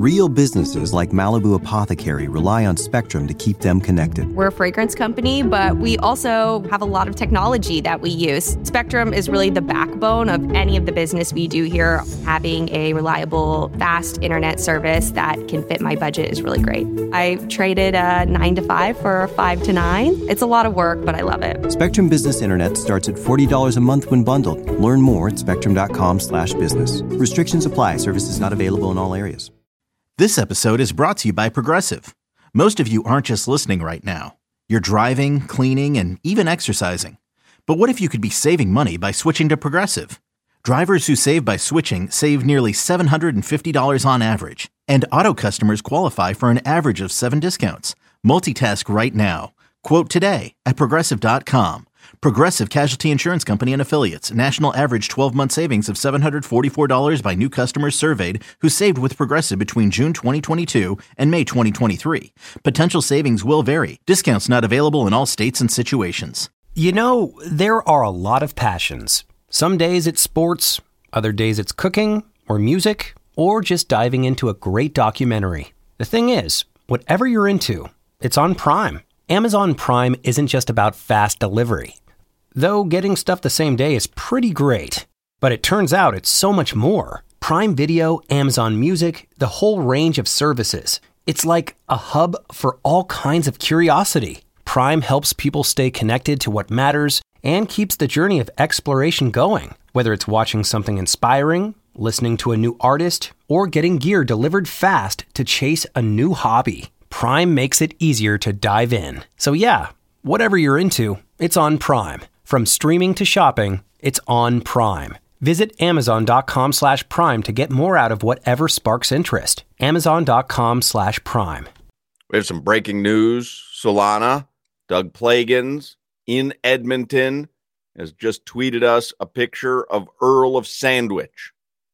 Real businesses like Malibu Apothecary rely on Spectrum to keep them connected. We're a fragrance company, but we also have a lot of technology that we use. Spectrum is really the backbone of any of the business we do here. Having a reliable, fast internet service that can fit my budget is really great. I traded a 9 to 5 for a 5 to 9. It's a lot of work, but I love it. Spectrum Business Internet starts at $40 a month when bundled. Learn more at spectrum.com/business. Restrictions apply. Services not available in all areas. This episode is brought to you by Progressive. Most of you aren't just listening right now. You're driving, cleaning, and even exercising. But what if you could be saving money by switching to Progressive? Drivers who save by switching save nearly $750 on average. And auto customers qualify for an average of 7 discounts. Multitask right now. Quote today at Progressive.com. Progressive Casualty Insurance Company and Affiliates. National average 12-month savings of $744 by new customers surveyed who saved with Progressive between June 2022 and May 2023. Potential savings will vary. Discounts not available in all states and situations. You know, there are a lot of passions. Some days it's sports, other days it's cooking or music, or just diving into a great documentary. The thing is, whatever you're into, it's on Prime. Amazon Prime isn't just about fast delivery. Though getting stuff the same day is pretty great. But it turns out it's so much more. Prime Video, Amazon Music, the whole range of services. It's like a hub for all kinds of curiosity. Prime helps people stay connected to what matters and keeps the journey of exploration going. Whether it's watching something inspiring, listening to a new artist, or getting gear delivered fast to chase a new hobby. Prime makes it easier to dive in. So yeah, whatever you're into, it's on Prime. From streaming to shopping, it's on Prime. Visit Amazon.com/Prime to get more out of whatever sparks interest. Amazon.com/Prime. We have some breaking news. Solana, Doug Plagans in Edmonton, has just tweeted us a picture of Earl of Sandwich.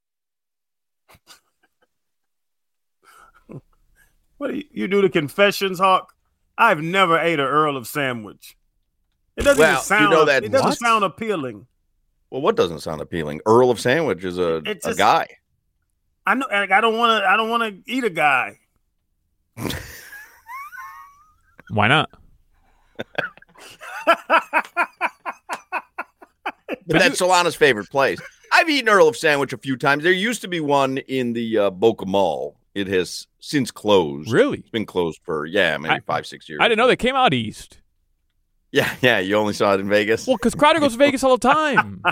What do you do the confessions, Hawk? I've never ate an Earl of Sandwich. It doesn't even sound. It doesn't sound appealing. Well, what doesn't sound appealing? Earl of Sandwich is a guy. I know. I don't want to eat a guy. Why not? But that's Solana's favorite place. I've eaten Earl of Sandwich a few times. There used to be one in the Boca Mall. It has since closed. Really? It's been closed for, maybe 5-6 years. I didn't know they came out east. Yeah, you only saw it in Vegas? Well, because Crowder goes to Vegas all the time.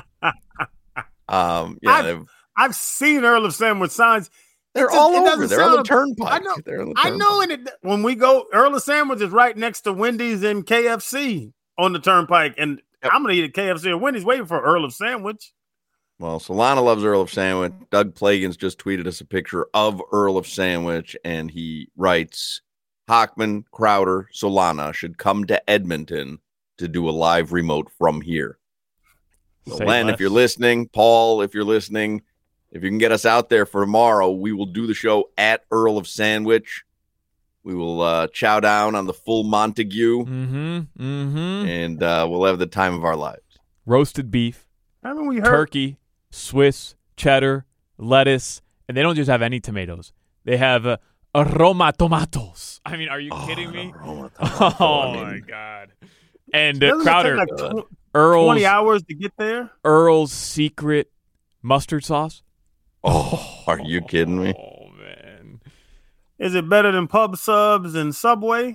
I've seen Earl of Sandwich signs. They're all over. They're on the turnpike. I know. When we go, Earl of Sandwich is right next to Wendy's and KFC on the turnpike. And I'm going to eat at KFC or Wendy's waiting for Earl of Sandwich. Well, Solana loves Earl of Sandwich. Doug Plagans just tweeted us a picture of Earl of Sandwich, and he writes, Hockman, Crowder, Solana should come to Edmonton to do a live remote from here. So Len, if you're listening, Paul, if you're listening, if you can get us out there for tomorrow, we will do the show at Earl of Sandwich. We will chow down on the full Montague, and we'll have the time of our lives. Roasted beef, turkey, Swiss, cheddar, lettuce, and they don't just have any tomatoes. They have aroma tomatoes. I mean, are you kidding me? Oh, my God. And Crowder, Earl's 20 hours to get there? Earl's secret mustard sauce. Oh, are you kidding me? Oh, man. Is it better than Pub Subs and Subway?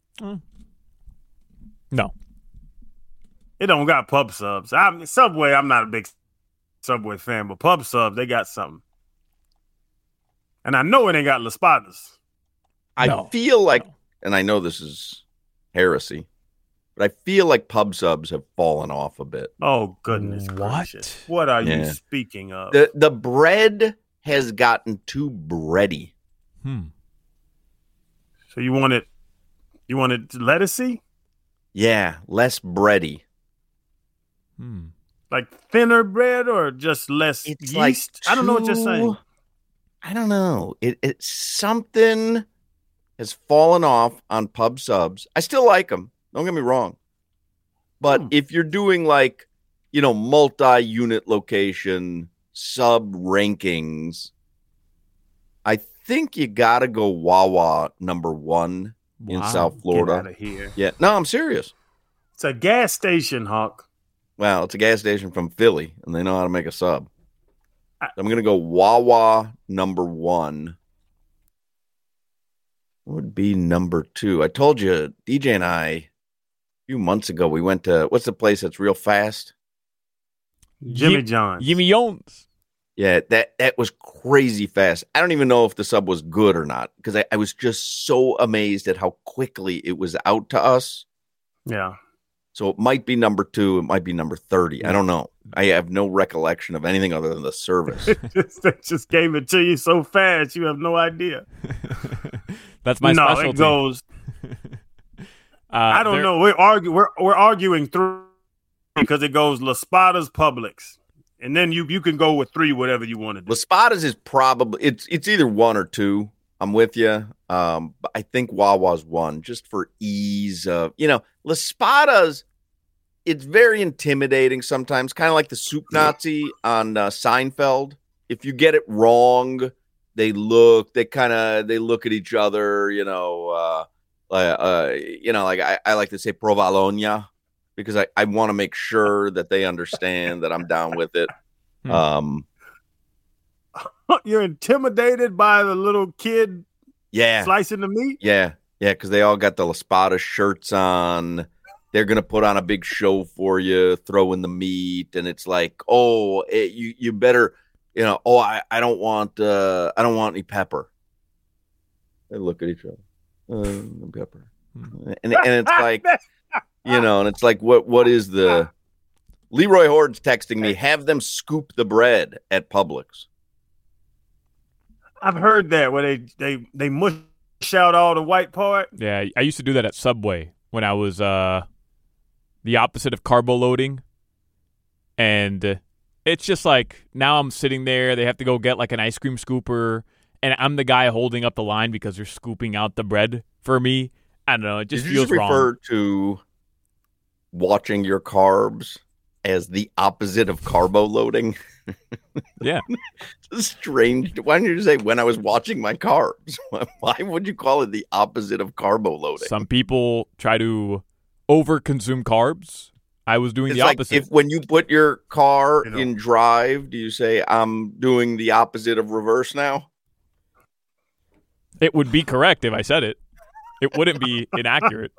No. It don't got Pub Subs. Subway, I'm not a big Subway fan, but Pub Subs, they got something. And I know it ain't got Las Espadas. I feel like, and I know this is heresy, but I feel like Pub Subs have fallen off a bit. Oh, goodness gracious. What are you speaking of? The bread has gotten too bready. So you want it lettucey? Yeah, less bready. Like thinner bread or just less yeast? Like I don't know what you're saying. I don't know. It something has fallen off on Pub Subs. I still like them. Don't get me wrong. But if you're doing like, multi-unit location sub rankings, I think you got to go Wawa #1 in South Florida. Get out of here. Yeah. No, I'm serious. It's a gas station, Hawk. Well, it's a gas station from Philly, and they know how to make a sub. I'm going to go Wawa #1. What would be #2? I told you, DJ and I, a few months ago, we went to, what's the place that's real fast? Jimmy John's. Jimmy John's. Yeah, that was crazy fast. I don't even know if the sub was good or not, because I was just so amazed at how quickly it was out to us. Yeah. So it might be #2. It might be #30. I don't know. I have no recollection of anything other than the service. They just gave it to you so fast, you have no idea. That's my specialty. No, it goes. I don't know. We're arguing through because it goes La Spada's, Publix, and then you can go with 3, whatever you want to do. La Spada's is probably it's either 1 or 2. I'm with you. But I think Wawa's 1 just for ease of, La Spada's, it's very intimidating sometimes, kind of like the Soup Nazi on Seinfeld. If you get it wrong, they look at each other, like I like to say provolone, because I want to make sure that they understand that I'm down with it. You're intimidated by the little kid slicing the meat? Yeah, because they all got the La Spada shirts on. They're going to put on a big show for you, throw in the meat, and it's like, you better, I don't want any pepper. They look at each other. Pepper. And it's like, and it's like, what is the Leroy Horde's texting me, have them scoop the bread at Publix. I've heard that where they mush out all the white part. Yeah, I used to do that at Subway when I was the opposite of carbo loading. And it's just like, now I'm sitting there, they have to go get like an ice cream scooper, and I'm the guy holding up the line because they're scooping out the bread for me. I don't know, it just feels wrong. Did you refer to watching your carbs as the opposite of carbo loading? Yeah. It's strange. Why didn't you say when I was watching my carbs? Why would you call it the opposite of carbo loading? Some people try to over-consume carbs. I was doing the opposite. If when you put your car in drive, do you say, I'm doing the opposite of reverse now? It would be correct if I said it. It wouldn't be inaccurate.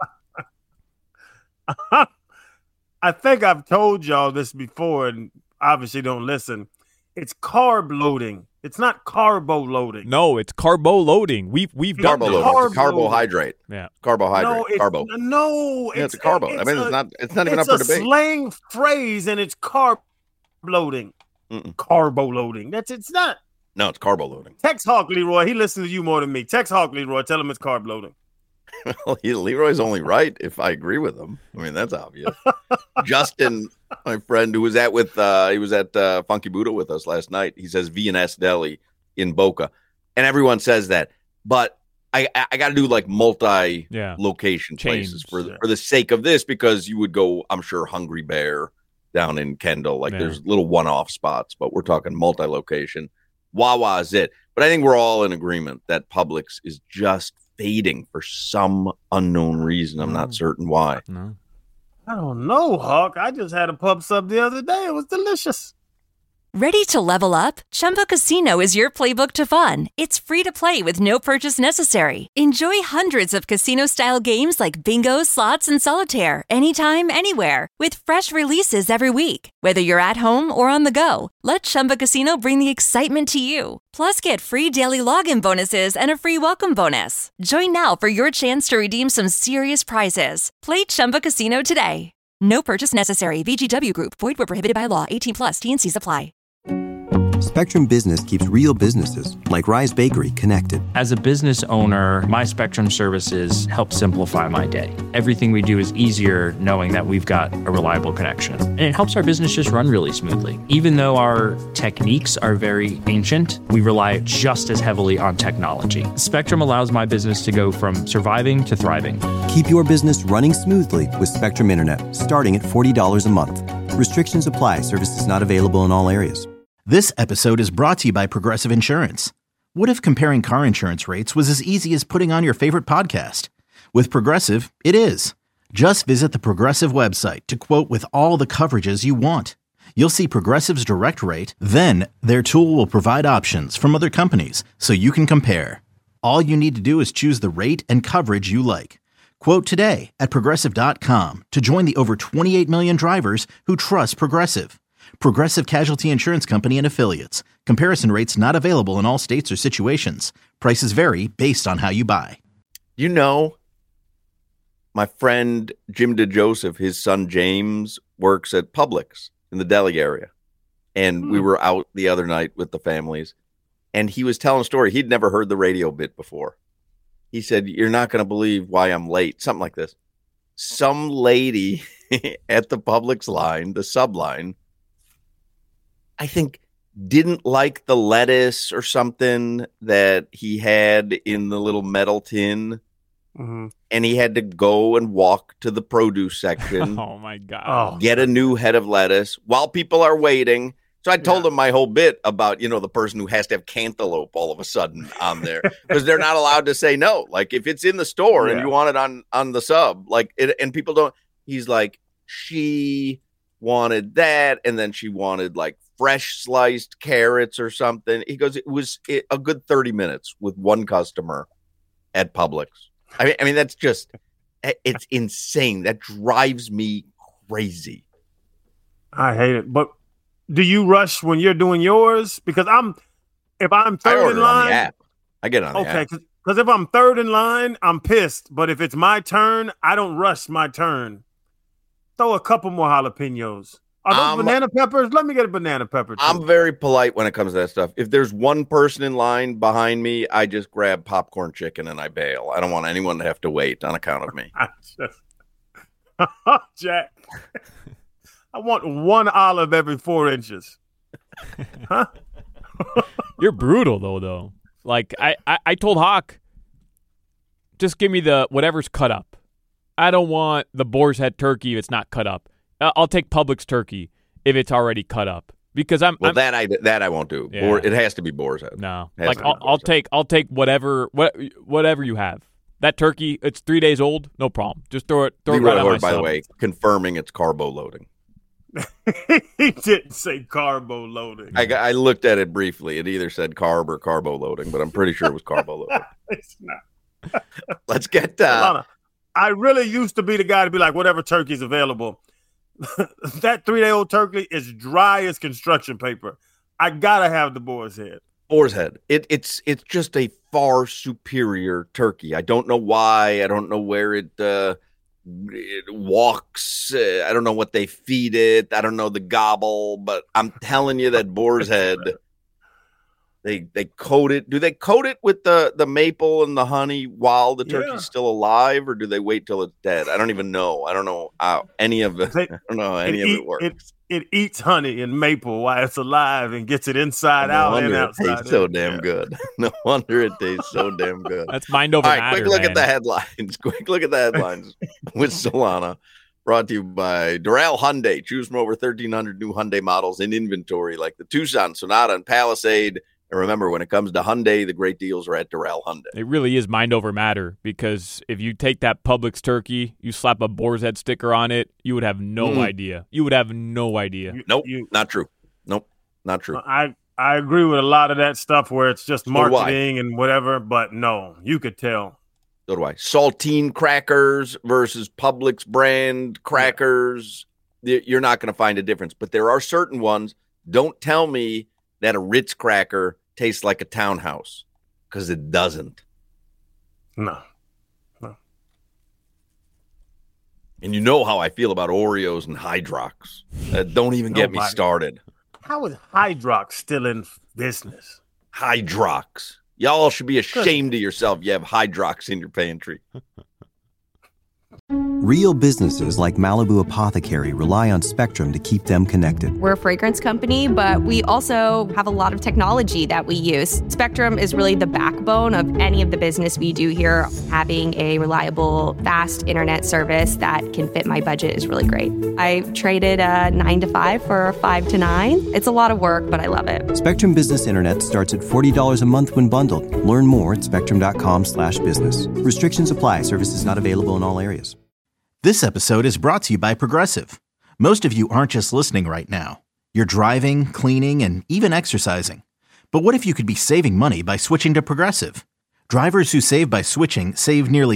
I think I've told y'all this before, and obviously don't listen. It's carb loading. It's not carbo loading. No, it's carbo loading. We've done carbo loading. It's a carbohydrate. Yeah, carbohydrate. Carbo. No, it's a carbo. It's not even up for debate. It's a slang phrase, and it's carb loading. Carbo loading. It's not. No, it's carbo loading. Text Hawk Leroy. He listens to you more than me. Text Hawk Leroy. Tell him it's carb loading. Well, Leroy's only right if I agree with him. I mean, that's obvious. Justin, my friend, who was he was at Funky Buddha with us last night. He says V&S Deli in Boca, and everyone says that. But I got to do like multi-location places for the sake of this, because you would go, I'm sure, Hungry Bear down in Kendall. Like there's little one-off spots, but we're talking multi-location. Wawa is it. But I think we're all in agreement that Publix is just fading for some unknown reason. I'm not certain why. No. I don't know, Hawk. I just had a pub sub the other day. It was delicious. Ready to level up? Chumba Casino is your playbook to fun. It's free to play with no purchase necessary. Enjoy hundreds of casino-style games like bingo, slots, and solitaire anytime, anywhere. With fresh releases every week. Whether you're at home or on the go, let Chumba Casino bring the excitement to you. Plus, get free daily login bonuses and a free welcome bonus. Join now for your chance to redeem some serious prizes. Play Chumba Casino today. No purchase necessary. VGW Group. Void where prohibited by law. 18+. T&Cs apply. Spectrum Business keeps real businesses, like Rise Bakery, connected. As a business owner, my Spectrum services help simplify my day. Everything we do is easier knowing that we've got a reliable connection. And it helps our business just run really smoothly. Even though our techniques are very ancient, we rely just as heavily on technology. Spectrum allows my business to go from surviving to thriving. Keep your business running smoothly with Spectrum Internet, starting at $40 a month. Restrictions apply. Services not available in all areas. This episode is brought to you by Progressive Insurance. What if comparing car insurance rates was as easy as putting on your favorite podcast? With Progressive, it is. Just visit the Progressive website to quote with all the coverages you want. You'll see Progressive's direct rate, then their tool will provide options from other companies so you can compare. All you need to do is choose the rate and coverage you like. Quote today at Progressive.com to join the over 28 million drivers who trust Progressive. Progressive Casualty Insurance Company and Affiliates. Comparison rates not available in all states or situations. Prices vary based on how you buy. You know, my friend Jim DeJoseph, his son James, works at Publix in the deli area. And we were out the other night with the families. And he was telling a story. He'd never heard the radio bit before. He said, "You're not going to believe why I'm late." Something like this. Some lady at the Publix line, the sub line, I think didn't like the lettuce or something that he had in the little metal tin. Mm-hmm. And he had to go and walk to the produce section. Oh, my God. Get a new head of lettuce while people are waiting. So I told him my whole bit about, the person who has to have cantaloupe all of a sudden on there because they're not allowed to say no. Like if it's in the store and you want it on the sub, like it, and people don't, he's like, she wanted that. And then she wanted like fresh sliced carrots or something. He goes, it was a good 30 minutes with one customer at Publix. I mean, that's just, it's insane. That drives me crazy. I hate it. But do you rush when you're doing yours? Because if I'm third in line, on the app. I get on the app. Okay, because if I'm third in line, I'm pissed. But if it's my turn, I don't rush my turn. Throw a couple more jalapenos. Are those banana peppers? Let me get a banana pepper, too. I'm very polite when it comes to that stuff. If there's one person in line behind me, I just grab popcorn chicken and I bail. I don't want anyone to have to wait on account of me. Jack, I want one olive every 4 inches. Huh? You're brutal, though. Like, I told Hawk, just give me the whatever's cut up. I don't want the boar's head turkey if it's not cut up. I'll take Publix turkey if it's already cut up because that I won't do. Yeah. It has to be boar's head. No, like I'll take whatever you have. That turkey, it's 3 days old, no problem. Just throw it right on my by sub. the way, confirming it's carbo loading. He didn't say carbo loading. I looked at it briefly. It either said carb or carbo loading, but I'm pretty sure it was carbo loading. It's not. Let's get. I really used to be the guy to be like, whatever turkey's available. That 3-day-old turkey is dry as construction paper. I gotta have the boar's head. Boar's head. It's just a far superior turkey. I don't know why. I don't know where it walks. I don't know what they feed it. I don't know the gobble, but I'm telling you that boar's head. They coat it. Do they coat it with the maple and the honey while the turkey's still alive, or do they wait till it's dead? I don't even know. I don't know how any of it. I don't know how any of it works. It eats honey and maple while it's alive and gets it inside out and outside. It tastes so damn good. No wonder it tastes so damn good. That's mind over matter. All right, quick look at the headlines. Quick look at the headlines with Solana. Brought to you by Doral Hyundai. Choose from over 1,300 new Hyundai models in inventory, like the Tucson, Sonata, and Palisade. And remember, when it comes to Hyundai, the great deals are at Doral Hyundai. It really is mind over matter because if you take that Publix turkey, you slap a boar's head sticker on it, you would have no idea. You would have no idea. Nope, not true. Nope, not true. I agree with a lot of that stuff where it's just marketing and whatever, but no, you could tell. So do I. Saltine crackers versus Publix brand crackers, you're not going to find a difference. But there are certain ones. Don't tell me that a Ritz cracker tastes like a Townhouse, because it doesn't. No. And you know how I feel about Oreos and Hydrox. Don't even get me started. How is Hydrox still in business? Hydrox. Y'all should be ashamed of yourself. You have Hydrox in your pantry. Real businesses like Malibu Apothecary rely on Spectrum to keep them connected. We're a fragrance company, but we also have a lot of technology that we use. Spectrum is really the backbone of any of the business we do here. Having a reliable, fast internet service that can fit my budget is really great. I traded a 9 to 5 for a 5 to 9. It's a lot of work, but I love it. Spectrum Business Internet starts at $40 a month when bundled. Learn more at spectrum.com/business. Restrictions apply. Services not available in all areas. This episode is brought to you by Progressive. Most of you aren't just listening right now. You're driving, cleaning, and even exercising. But what if you could be saving money by switching to Progressive? Drivers who save by switching save nearly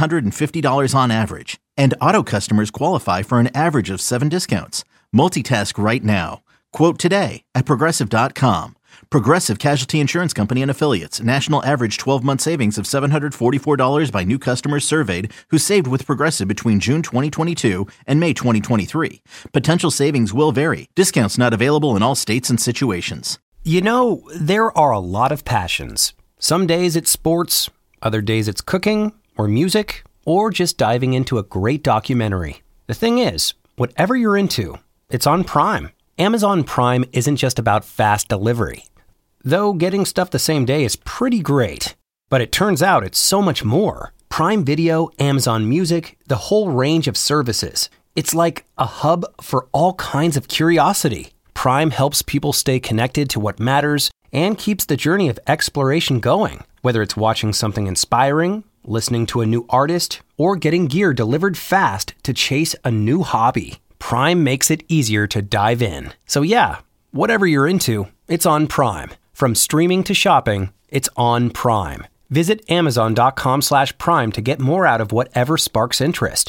$750 on average. And auto customers qualify for an average of 7 discounts. Multitask right now. Quote today at Progressive.com. Progressive Casualty Insurance Company and Affiliates. National average 12-month savings of $744 by new customers surveyed who saved with Progressive between June 2022 and May 2023. Potential savings will vary. Discounts not available in all states and situations. You know, there are a lot of passions. Some days it's sports, other days it's cooking or music, or just diving into a great documentary. The thing is, whatever you're into, it's on Prime. Amazon Prime isn't just about fast delivery. Though getting stuff the same day is pretty great. But it turns out it's so much more. Prime Video, Amazon Music, the whole range of services. It's like a hub for all kinds of curiosity. Prime helps people stay connected to what matters and keeps the journey of exploration going. Whether it's watching something inspiring, listening to a new artist, or getting gear delivered fast to chase a new hobby. Prime makes it easier to dive in. So yeah, whatever you're into, it's on Prime. From streaming to shopping, it's on Prime. Visit Amazon.com/Prime to get more out of whatever sparks interest.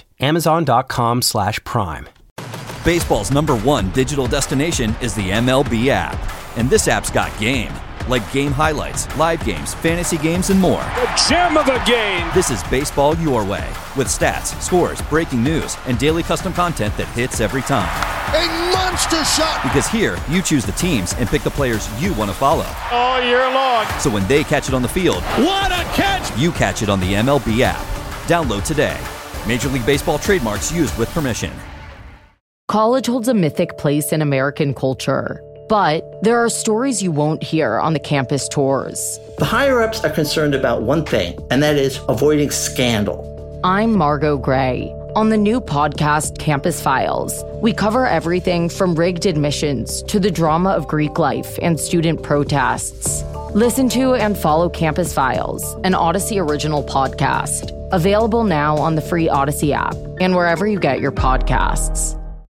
Amazon.com/Prime. Baseball's #1 digital destination is the MLB app. And this app's got game. Like game highlights, live games, fantasy games, and more. The gem of the game! This is baseball your way. With stats, scores, breaking news, and daily custom content that hits every time. A monster shot! Because here, you choose the teams and pick the players you want to follow. All year long. So when they catch it on the field, what a catch! You catch it on the MLB app. Download today. Major League Baseball trademarks used with permission. College holds a mythic place in American culture. But there are stories you won't hear on the campus tours. The higher-ups are concerned about one thing, and that is avoiding scandal. I'm Margot Gray. On the new podcast, Campus Files, we cover everything from rigged admissions to the drama of Greek life and student protests. Listen to and follow Campus Files, an Odyssey original podcast. Available now on the free Odyssey app and wherever you get your podcasts.